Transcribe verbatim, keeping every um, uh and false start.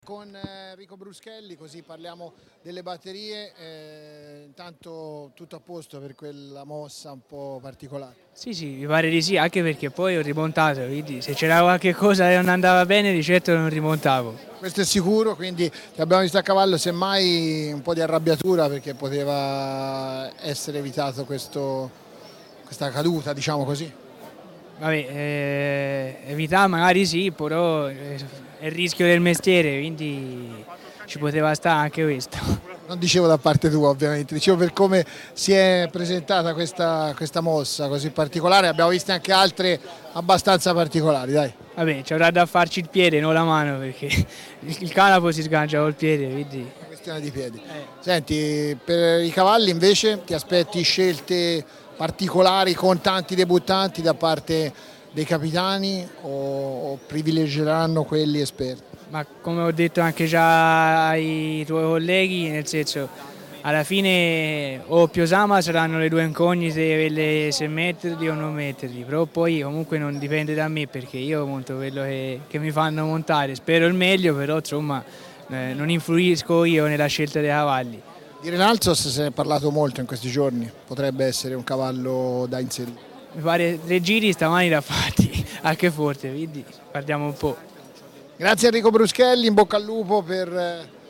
Con Enrico Bruschelli, così parliamo delle batterie. Eh, intanto tutto a posto per quella mossa un po' particolare? Sì, sì, mi pare di sì, anche perché poi ho rimontato, quindi se c'era qualche cosa che non andava bene di certo non rimontavo. Questo è sicuro, quindi ti abbiamo visto a cavallo, semmai un po' di arrabbiatura perché poteva essere evitato questo, questa caduta, diciamo così. Vabbè, eh, evitare magari sì, però eh, è il rischio del mestiere, quindi ci poteva stare anche questo. Non dicevo da parte tua ovviamente, dicevo per come si è presentata questa, questa mossa così particolare, abbiamo visto anche altre abbastanza particolari, dai. Vabbè, ci avrà da farci il piede, non la mano, perché il canapo si sgancia col piede, quindi... Una questione di piedi. Eh. Senti, per i cavalli invece ti aspetti scelte particolari con tanti debuttanti da parte dei capitani o, o privilegieranno quelli esperti? Ma come ho detto anche già ai tuoi colleghi, nel senso, alla fine o Piosama saranno le due incognite, quelle se metterli o non metterli, però poi comunque non dipende da me perché io monto quello che, che mi fanno montare, spero il meglio, però insomma eh, non influisco io nella scelta dei cavalli. Di Renalzos se ne è parlato molto in questi giorni, potrebbe essere un cavallo da inserire. Mi pare tre giri stamani da fatti, anche forte, quindi guardiamo un po'. Grazie Enrico Bruschelli, in bocca al lupo per